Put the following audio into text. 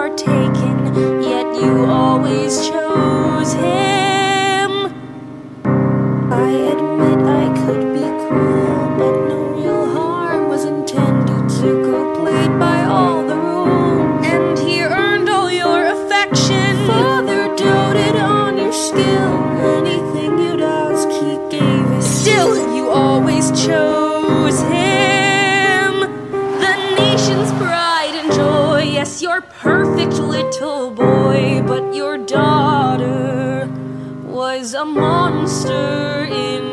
were taken, yet you always chose him. I admit I could be cruel, but no real harm was intended. Zuko played by all the rules, and he earned all your affection. Father doted on your skill, anything you'd ask he gave it. Still, you always chose him, the nation's pride and joy. Yes, you're perfect little boy, but your daughter was a monster in